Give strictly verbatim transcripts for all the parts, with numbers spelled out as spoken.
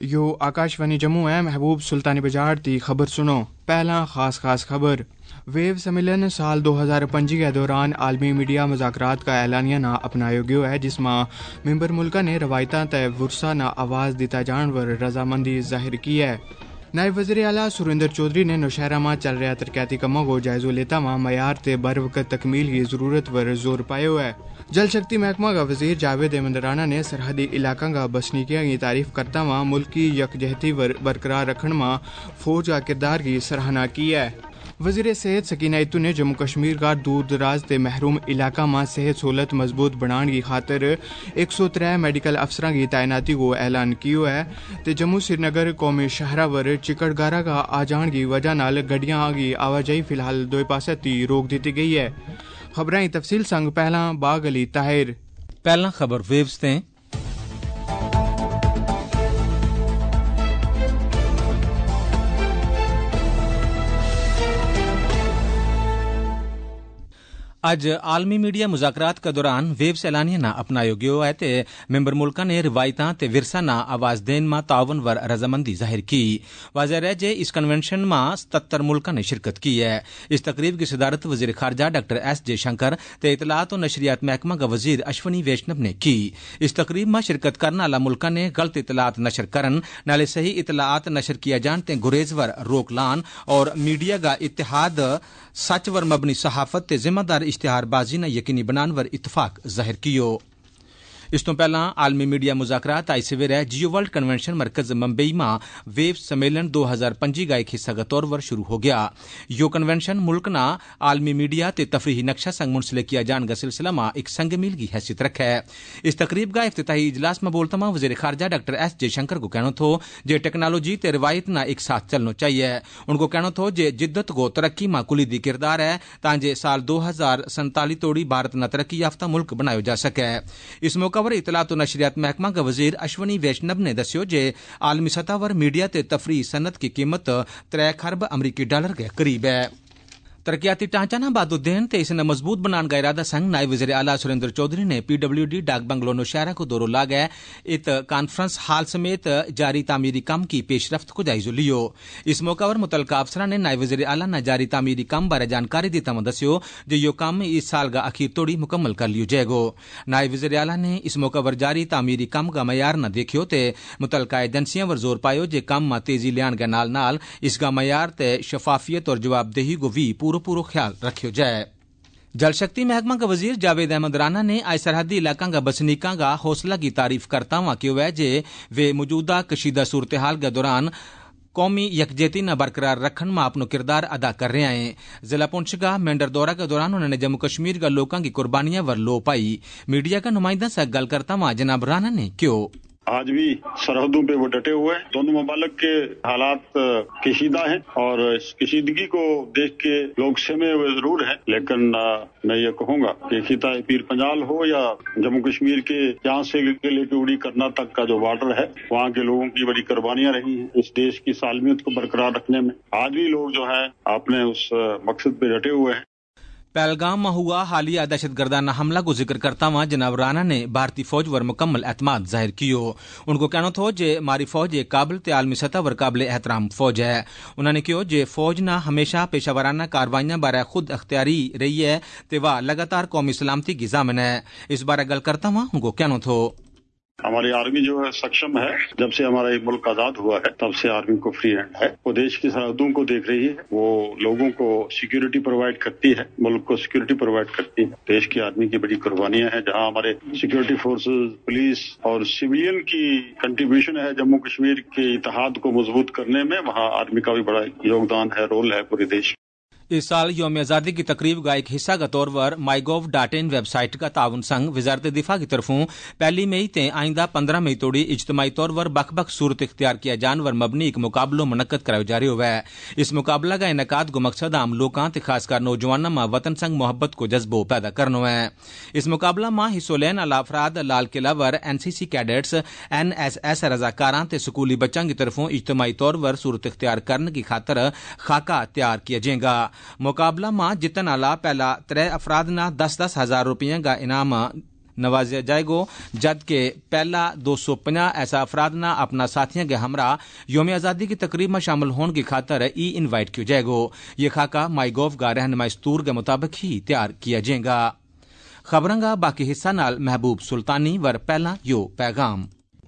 यो आकाशवाणी जम्मू है। महबूब सुल्तानी बजाड़ दी खबर सुनो। पहला खास खास खबर। वेव सम्मेलन साल दो हज़ार पंजी के दौरान आलमी मीडिया मुज़ाकरात का ऐलानिया ना अपनाया गया है, जिसमें मेंबर मुल्का ने रवायता ते वुरसा ना आवाज़ दिता जाने पर रजामंदी जाहिर की है। नायब वज़ीर आला सुरेंद्र चौधरी ने नौशहरा में चल रहा तरक्याती कमों को जायज़ो लेता वहाँ मयार ते बर वक्त तकमील की जरूरत पर जोर पाया है। जल शक्ति महकमा का वजीर जावेद अहमद राणा ने सरहदी इलाका का बसनीकिया की तारीफ करता वहाँ मुल्क की यकजहती बरकरार रखने में फौज का किरदार की सराहना की है। वज़ीर सेहत सकीना इतू ने जम्मू कश्मीर का दूर दराज ते महरूम इलाका में सेहत सहूलत मजबूत बनाने की खातर एक सौ त्रै मेडिकल अफसरां की तैनाती को ऐलान किया है ते जम्मू श्रीनगर कौमी शहरा पर चिकड़गारा का आ जाने की वजह नाल गड्डियां की आवाजाही फिलहाल दो पासे ती रोक दी गई है। खबरें की तफसील संग पहला बाग अली ताहिर। पहला खबर वेव्स ते अज आलमी मीडिया मुज़ाकरात के दौरान वेव्स ऐलानिया ना अपनाया गया है ते मेंबर मुल्का ने रिवायतां ते विरसा ना आवाज देन मा तावन वर रजामंदी जाहिर की। वाज़ेह है जे इस कन्वेंशन में सतहत्तर मुल्का ने शिरकत की है। इस तकरीब की सदारत वज़ीर खारजा डॉक्टर एस जयशंकर ते इतलात और नशरियात महकमा का वजीर अश्वनी वैष्णव ने की। इस तकरीब में शिरकत करने वाला मुल्का ने गलत इतलात नशर करन नाले सही इतलात नशर किया जान ते गुरेज वर रोक लान और मीडिया का इत्तेहाद सच वर मबनी सहाफत ते जिम्मेदार इश्तिहारबाजी ने यकीनी बनाने वर इतफाक जाहिर कियो। इस तो पहला आलमी मीडिया मुज़ाकरात आई सवेरे जियो वर्ल्ड कन्वेंशन मरकज मुंबई में वेव सम्मेलन दो हज़ार पंजी का एक हिस्सा के तौर पर शुरू हो गया। यो कन्वेंशन मुल्क ना आलमी मीडिया ते तफरीही नक्शा संग मुंसलिक किया जाने का सिलसिला में एक संग मील की हैसियत रखे है। इस तकरीब का इफ्तिताही इजलास में बोलता हुआ वज़ीर खारजा डॉक्टर एस जयशंकर को कहना थो जे टेक्नोलॉजी ते रिवायत ना एक साथ चलना चाहिए। उनको कहना थो जे जिद्दत को तरक्की में कुलीदी किरदार है तांजे साल दो हजार संताली तोड़ी भारत न तरक्की याफ्ता मुल्क बनाया जा सके। इस मौका पर इतलात और नशरियात महकमा का वजीर अश्वनी वैष्णव ने दस्यो जे आलमी सतह पर मीडिया ते तफरीह सनत की कीमत त्रै खरब अमरीकी डॉलर के करीब है। तरक्याती ढांचा ना बादो देन ते इसे मजबूत बनाने का इरादा संग नायब वज़ीर आला सुरेंद्र चौधरी ने P W D dak bungalow Naushera को दौरो ला गए इत कॉन्फ्रेंस हाल समेत जारी तामीरी काम की पेशरफ्त को जायजो लियो। इस मौका पर मुतलका अफसरां ने नायब वज़ीर आला ना जारी तामीरी काम बारे जानकारी दी तम दस्यो जे यो काम इस साल का अखीर तोड़ी मुकम्मल कर लियो जाएगो। नायब वज़ीर आला ने इस मौका पर जारी तामीरी काम का मयार न देखियो ते मुतलका एजेंसियां वर जोर पायो जे काम में तेजी लियान के नाल नाल इसका मयार ते शफाफियत और जवाबदेही को भी पूरो पूरो ख्याल रखियो जाए। जल शक्ति महकमा का वजीर जावेद अहमद राणा ने आज सरहदी इलाका का बसनीका का हौसला की तारीफ करता हुआ क्यों है जे वे मौजूदा कशीदा सूरत हाल के दौरान कौमी यकजहती न बरकरार रखन में अपनो किरदार अदा कर रहे हैं। जिला पुंछ का मेंढर दौरा के दौरान उन्होंने जम्मू कश्मीर का लोगों की कुर्बानियां वर लो पाई। मीडिया का नुमाइंदा से गल करता हुआ जनाब राणा ने क्यों आज भी सरहदों पे वो डटे हुए हैं। दोनों ममालिक के हालात कशीदा हैं और इस कशीदगी को देख के लोग सहमे हुए जरूर हैं, लेकिन मैं ये कहूंगा कि खिता पीर पंजाल हो या जम्मू कश्मीर के यहाँ से लेके उड़ी करना तक का जो बॉर्डर है, वहाँ के लोगों की बड़ी कुर्बानियां रही हैं इस देश की सालमियत को बरकरार रखने में। आज भी लोग जो है अपने उस मकसद पे डटे हुए हैं। पहलगाम में हुआ हालिया दहशत गर्दाना हमला को जिक्र करता हुआ जनाब राणा ने भारतीय फौज वर मुकम्मल एतमाद जाहिर कियो। उनको कहना था जे हमारी फौज एक काबिल ते आलमी सतह वर काबिल एहतराम फौज है। उन्होंने कहो जे फौज ना हमेशा पेशावराना कार्रवाइयां बारे खुद अख्तियारी रही है ते वह लगातार कौमी सलामती की जामिन है। इस बारे गल करता हुआ उनको कहना था हमारी आर्मी जो है सक्षम है। जब से हमारा ये मुल्क आजाद हुआ है तब से आर्मी को फ्री हैंड है। वो देश की सरहदों को देख रही है, वो लोगों को सिक्योरिटी प्रोवाइड करती है, मुल्क को सिक्योरिटी प्रोवाइड करती है। देश की आर्मी की बड़ी कुर्बानियां हैं। जहां हमारे सिक्योरिटी फोर्सेस, पुलिस और सिविलियन की कंट्रीब्यूशन है जम्मू कश्मीर के इत्तेहाद को मजबूत करने में, वहां आर्मी का भी बड़ा योगदान है, रोल है पूरे देश में। इस साल यौम आज़ादी की तकरीब का एक हिस्सा के तौर पर my gov dot in website का ताउन संग वजारत दिफा की तरफों पहली मई ते आइंदा पंद्रह मई तोड़ी इज्तमाही तौर पर बख बख सूरत इख्तियार किया जान वर मबनी एक मुकाबलो मुनक्कद कराया जा रहा है। इस मुकाबला का इनकाद को मकसद आम लोगों ते खासकर नौजवानों में वतन संग मोहब्बत को जज्बो पैदा करना है। इस मुकाबला में हिस्सों लेने वाला अफराद लाल किला वर N C C cadets, N S S रजाकारां ते स्कूली बच्चों की तरफों इज्तमाही तौर पर सूरत इख्तियार करने की खातर खाका तैयार किया जाएगा। मुकाबला में जितन वाला पहला त्रै अफराद ना दस दस हजार रुपये का इनाम نوازیا جائے گا، جبکہ پہلا دو سو پناہ ایسا افراد نہ اپنا ساتھیوں کے ہمراہ یوم آزادی کی تقریب میں شامل ہونے کی خاطر ای انوائٹ کیا جائے گا۔ یہ خاکہ مائی گوف کا رہنمائی دستور کے مطابق ہی تیار کیا جائے گا۔ خبراں کا باقی حصہ نال محبوب سلطانی ور پہلا یو پیغام۔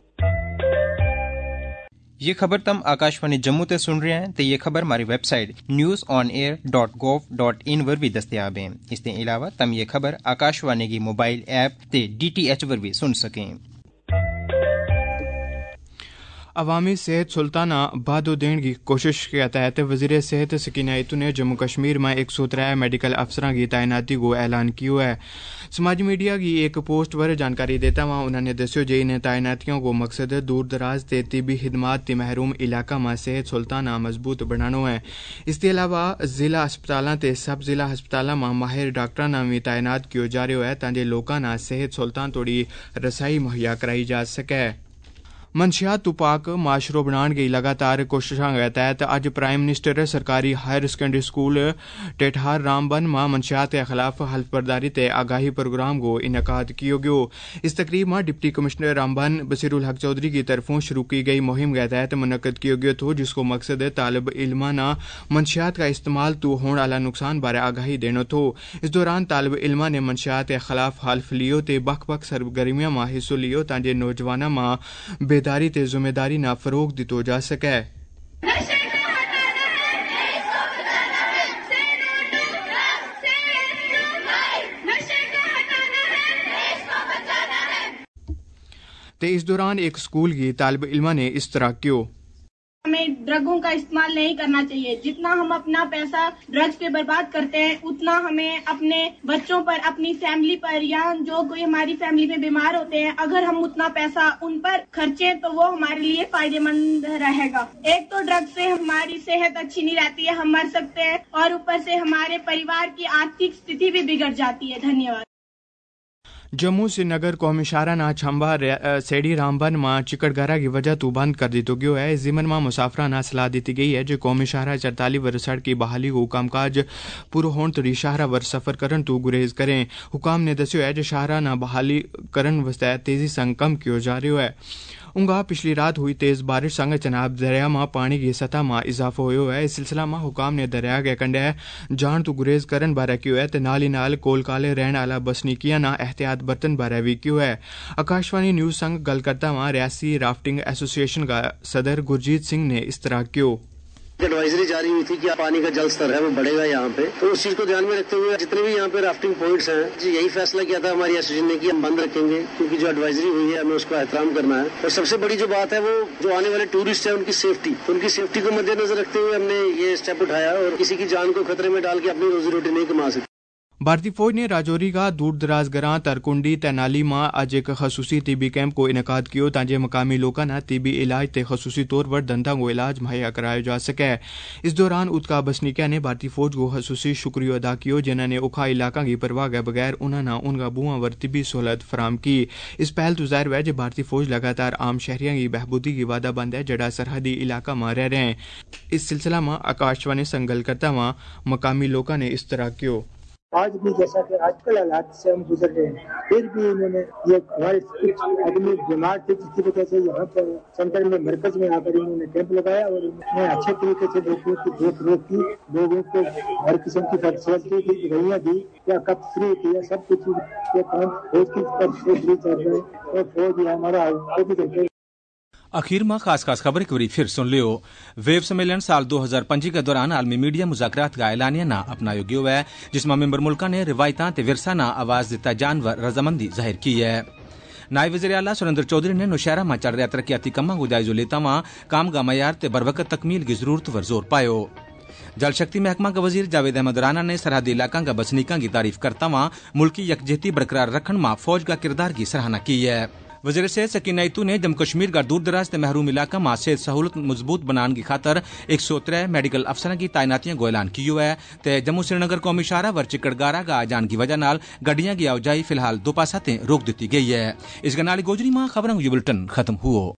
یہ خبر تم آکاشوانی جموں تے سن رہے ہیں تو یہ خبر ہماری website news on air dot gov dot in پر بھی دستیاب ہیں۔ اس کے علاوہ تم یہ خبر آکاشوانی کی موبائل ایپ تے ڈی ٹی ایچ پر بھی سن سکیں۔ عوامی صحت سلطانہ بہادو دین کی کوشش کے تحت وزیر صحت سکینہ ایتو نے جموں کشمیر میں ایک سو ترے میڈیکل افسران کی تعیناتی کو اعلان کیا ہے۔ سماجی میڈیا کی ایک پوسٹ پر جانکاری دیتا ہوا انہوں نے دسو جی ان تعیناتیوں کو مقصد دور دراز تے طبی خدمات تے محروم علاقہ میں صحت سلطانہ مضبوط بنانا ہے۔ اس کے علاوہ ضلع ہسپتالاں تے سب ضلع ہسپتالاں میں ماہر ڈاکٹراں بھی تعینات کیے جا رہے ہے تاکہ لوگوں نے صحت سلطان توڑی رسائی مہیا کرائی جا سکے۔ منشیات تو پاک معاشرو بنان کی لگاتار کوششاں کے تحت اج پرائم منسٹر سرکاری ہائر سیکنڈری سکول ٹیٹھار رامبن میں منشیات کے خلاف حلف برداری تے آگاہی پروگرام کو انعقاد کیا گیا۔ اس تقریب میں ڈپٹی کمشنر رامبن بصیر الحق چودھری کی طرفوں شروع کی گئی مہم کے تحت منعقد کیا گیا تھا، جس کو مقصد طالب علمانہ منشیات کا استعمال تو ہونے والا نقصان بارے آگاہی دینا تھا۔ اس دوران طالب علماں نے منشیات کے خلاف حلف لیو تے بخ بخ سرگرمیاں میں حصہ لیو تاکہ نوجوانوں میں بیداری تے ذمہ داری نہ فروغ دیتو جا سکے۔ تے اس دوران ایک اسکول کی طالب علمہ نے اس طرح کیوں ہمیں ڈرگوں کا استعمال نہیں کرنا چاہیے۔ جتنا ہم اپنا پیسہ ڈرگز پہ برباد کرتے ہیں اتنا ہمیں اپنے بچوں پر، اپنی فیملی پر، یا جو کوئی ہماری فیملی میں بیمار ہوتے ہیں اگر ہم اتنا پیسہ ان پر خرچیں تو وہ ہمارے لیے فائدہ مند رہے گا۔ ایک تو ڈرگ سے ہماری صحت اچھی نہیں رہتی ہے، ہم مر سکتے ہیں، اور اوپر سے ہمارے پریوار کی آرتھک استھتی بھی بگڑ جاتی ہے۔ دھنیہ واد۔ جموں سری نگر قومی شاہراہ چھمبا سیڑھی رامبن میں چکڑ گارا کی وجہ تو بند کر دی گیا ہے۔ اس ضمن میں مسافرانہ صلاح دیتی گئی ہے جو قومی شاہراہ چرتالی ور سڑک کی بحالی کو کام کاج پورا ہون تڑی شاہراہ ور سفر کرن تو گریز کریں۔ حکام نے دسو ہے جو شاہراہ نہ بحالی کرن واسطے تیزی سنگ کم کیا جا رہا ہے۔ انگا پچھلی رات ہوئی تیز بارش سنگ چناب دریا میں پانی کی سطح میں اضافہ ہوا ہے۔ اس سلسلہ میں حکام نے دریا کے کنڈے جان تو گریز کرن بارے کیوں ہے تے نال ہی نال کول کالے رہن والا بسنیکیاں نہ احتیاط برتن بارے بھی کیوں ہے۔ آکاشوانی نیوز سنگ گل کرتا ہوا ریاسی رافٹنگ ایسوسی ایشن کا صدر گرجیت سنگھ نے اس طرح کیوں ایڈوائزری جاری ہوئی تھی کہ پانی کا جل ستر ہے وہ بڑھے گا یہاں پہ، تو اس چیز کو دھیان میں رکھتے ہوئے جتنے بھی یہاں پہ رافٹنگ پوائنٹس ہیں جی یہی فیصلہ کیا تھا ہماری ایسوسی ایشن نے کہ ہم بند رکھیں گے، کیونکہ جو ایڈوائزری ہوئی ہے ہمیں اس کا احترام کرنا ہے۔ اور سب سے بڑی جو بات ہے وہ جو آنے والے ٹورسٹ ہیں ان کی سیفٹی، ان کی سیفٹی کو مد نظر رکھتے ہوئے ہم نے یہ اسٹیپ اٹھایا اور کسی کی جان کو خطرے میں ڈال کے اپنی روزی روٹی نہیں کما سکتے۔ بھارتی فوج نے راجوری کا دور دراز گراں ترکنڈی تینالی میں آج ایک خصوصی طبی کیمپ کو انعقاد کیا تاکہ مقامی لوگوں نے طبی علاج تے خصوصی طور پر دنداں کو علاج مہیا کرایا جا سکے۔ اس دوران اتکا بسنیکیا نے بھارتی فوج کو خصوصی شکریہ ادا کیا جنہوں نے اوکھا علاقہ کی پرواہ کے بغیر انہوں نے ان کا بواں ور طبی سہولت فراہم کی۔ اس پہل تو ظاہر ہے کہ بھارتی فوج لگاتار عام شہریوں کی بہبودی کی وعدہ بند ہے جڑا سرحدی علاقہ میں رہ رہے ہیں۔ اس سلسلہ میں آکاشوانی سنگل کرتا ہوا مقامی لوگوں نے اس طرح کیوں آج بھی جیسا کہ آج کل حالات سے ہم گزر رہے ہیں پھر بھی انہوں نے یہ ہمارے کچھ آدمی بیمار تھے جس کی وجہ سے یہاں پر سینٹر میں مرکز میں آ کر انہوں نے کیمپ لگایا اور انہوں نے اچھے طریقے سے لوگوں کی دیکھ ریکھ کی، لوگوں کو ہر قسم کی فیسلٹی دی، دوائیاں دی، کیا کپ فری کیا، سب کچھ یہ کام فوج کی طرف سے فری چل رہے ہیں اور فوج ہمارا وہ بھی کرتے ہیں۔ اخیر میں خاص خاص خبر ایک بار پھر سن لیو۔ ویب سمیلن سال دو ہزار پنجی کے دوران عالمی میڈیا مذاکرات کا اعلانیہ نہ اپنایا گیا ہے جس میں ممبر ملکوں نے روایتاں تے ورثہ نہ آواز دیتا جانور رضامندی ظاہر کی ہے۔ نائب وزیر اعلیٰ سریندر چودھری نے نوشہرہ میں چل رہے ترقیاتی کاموں کو جائزہ لیتا ہوا کام کا معیار تے بروقت تکمیل کی ضرورت پر زور پایو۔ جل شکتی محکمہ کا وزیر جاوید احمد رانا نے سرحدی علاقوں کا بسنیکاں کی تعریف کرتا ہوا ملکی یکجہتی برقرار رکھن میں فوج کا کردار کی سراہنا کی ہے۔ وزیر صحت سکینہ ایتو نے جموں کشمیر کا دور دراز تے محروم علاقہ میں صحت سہولت مضبوط بنان کی خاطر ایک سو ترے میڈیکل افسران کی تعیناتیاں کو اعلان کی ہے تے جموں سری نگر قومی شاہراہ ور چکڑ گارا کا آ جان کی وجہ نال گڈیاں کی آواجائی فی الحال دو پاسہ تے روک دیتی گئی ہے۔ اس گنالی گوجری میں خبروں یہ بلٹن ختم ہوا۔